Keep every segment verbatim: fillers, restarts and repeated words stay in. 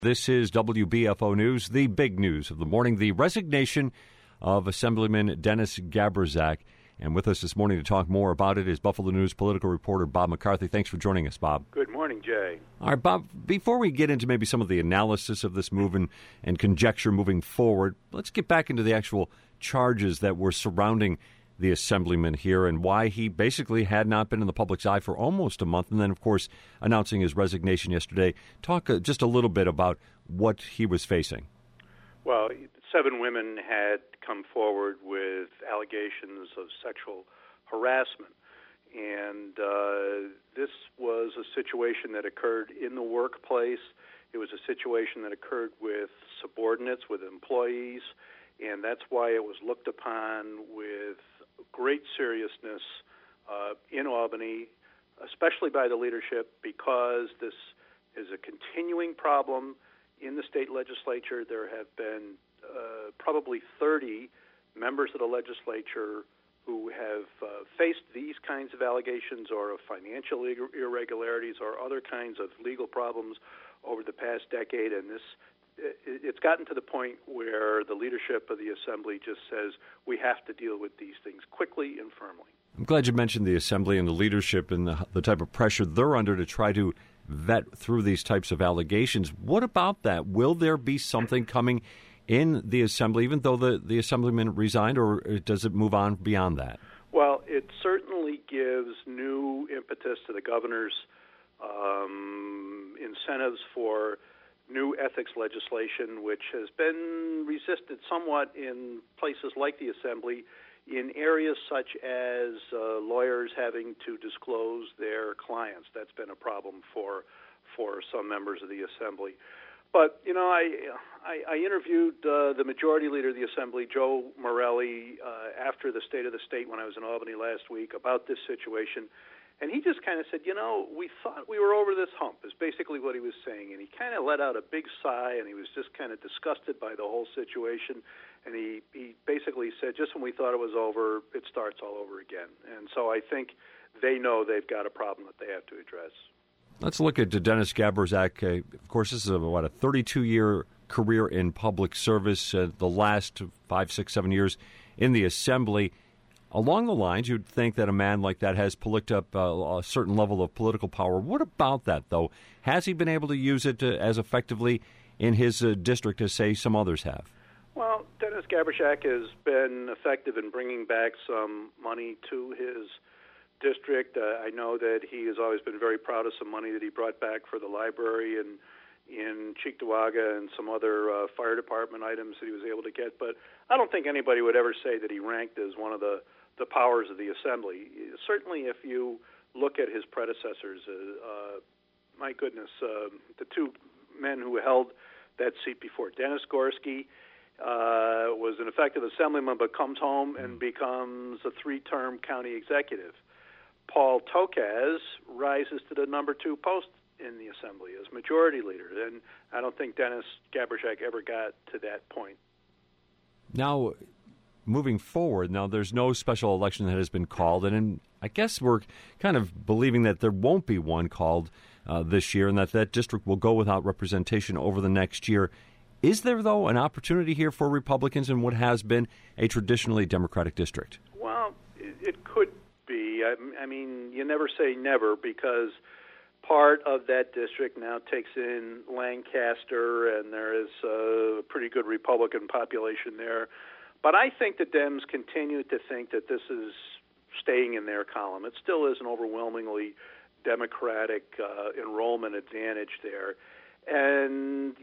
This is W B F O News, the big news of the morning, the resignation of Assemblyman Dennis Gaberzak. And with us this morning to talk more about it is Buffalo News political reporter Bob McCarthy. Thanks for joining us, Bob. Good morning, Jay. All right, Bob, before we get into maybe some of the analysis of this move and, and conjecture moving forward, let's get back into the actual charges that were surrounding the Assemblyman here and why he basically had not been in the public's eye for almost a month, and then, of course, announcing his resignation yesterday. Talk uh, just a little bit about what he was facing. Well, seven women had come forward with allegations of sexual harassment, and uh, this was a situation that occurred in the workplace. It was a situation that occurred with subordinates, with employees, and that's why it was looked upon with great seriousness uh, in Albany, especially by the leadership, because this is a continuing problem in the state legislature. There have been uh, probably thirty members of the legislature who have uh, faced these kinds of allegations or of financial irregularities or other kinds of legal problems over the past decade, and this it's gotten to the point where the leadership of the Assembly just says we have to deal with these things quickly and firmly. I'm glad you mentioned the Assembly and the leadership and the, the type of pressure they're under to try to vet through these types of allegations. What about that? Will there be something coming in the Assembly, even though the, the Assemblyman resigned, or does it move on beyond that? Well, it certainly gives new impetus to the governor's um, incentives for new ethics legislation, which has been resisted somewhat in places like the Assembly, in areas such as uh, lawyers having to disclose their clients. That's been a problem for for some members of the Assembly. But, you know, I I, I interviewed uh, the majority leader of the Assembly, Joe Morelli, uh, after the State of the State when I was in Albany last week about this situation. And he just kind of said, you know, we thought we were over this hump, is basically what he was saying. And he kind of let out a big sigh, and he was just kind of disgusted by the whole situation. And he, he basically said, just when we thought it was over, it starts all over again. And so I think they know they've got a problem that they have to address. Let's look at Dennis Gaberzak. Uh, of course, this is a, what, a thirty-two-year career in public service, uh, the last five, six, seven years in the Assembly. Along the lines, you'd think that a man like that has picked up uh, a certain level of political power. What about that, though? Has he been able to use it uh, as effectively in his uh, district as, say, some others have? Well, Dennis Gaberzak has been effective in bringing back some money to his district. Uh, I know that he has always been very proud of some money that he brought back for the library and in Cheektowaga and some other uh, fire department items that he was able to get. But I don't think anybody would ever say that he ranked as one of the the powers of the Assembly. Certainly, if you look at his predecessors, uh, uh, my goodness, uh, the two men who held that seat before, Dennis Gorski uh, was an effective assemblyman but comes home and becomes a three-term county executive. Paul Tokaz rises to the number two post in the Assembly as majority leader, and I don't think Dennis Gaberzak ever got to that point. Now, moving forward, now there's no special election that has been called, and in, I guess we're kind of believing that there won't be one called uh, this year and that that district will go without representation over the next year. Is there, though, an opportunity here for Republicans in what has been a traditionally Democratic district? Well, it, it could be. I, I mean, you never say never, because part of that district now takes in Lancaster, and there is a pretty good Republican population there. But I think the Dems continue to think that this is staying in their column. It still is an overwhelmingly Democratic uh, enrollment advantage there. And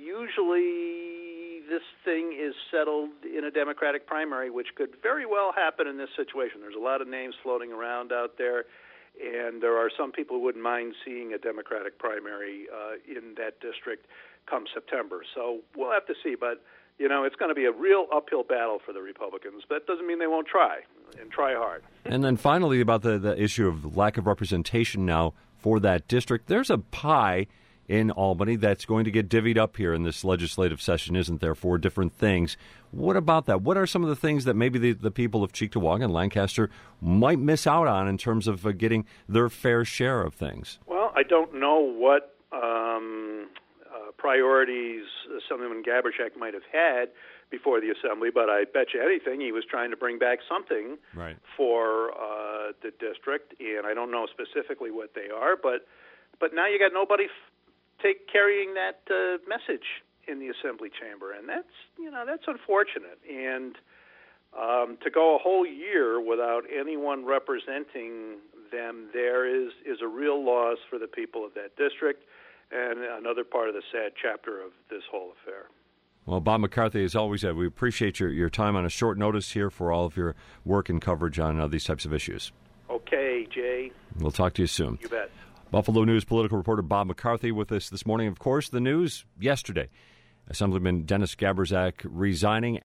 usually this thing is settled in a Democratic primary, which could very well happen in this situation. There's a lot of names floating around out there, and there are some people who wouldn't mind seeing a Democratic primary uh, in that district come September. So we'll have to see, but you know, it's going to be a real uphill battle for the Republicans. That doesn't mean they won't try, and try hard. And then finally, about the, the issue of lack of representation now for that district, there's a pie in Albany that's going to get divvied up here in this legislative session, isn't there, for different things. What about that? What are some of the things that maybe the, the people of Cheektowaga and Lancaster might miss out on in terms of uh, getting their fair share of things? Well, I don't know what um, uh, priorities Assemblyman Gaberzak might have had before the Assembly, but I bet you anything he was trying to bring back something right. for uh, the district, and I don't know specifically what they are, but but now you got nobody f- take carrying that uh, message in the Assembly chamber, and that's you know that's unfortunate. And um, to go a whole year without anyone representing them there is is a real loss for the people of that district, and another part of the sad chapter of this whole affair. Well, Bob McCarthy, as always, uh, we appreciate your, your time on a short notice here for all of your work and coverage on uh, these types of issues. Okay, Jay. We'll talk to you soon. You bet. Buffalo News political reporter Bob McCarthy with us this morning. Of course, the news yesterday. Assemblyman Dennis Gaberzak resigning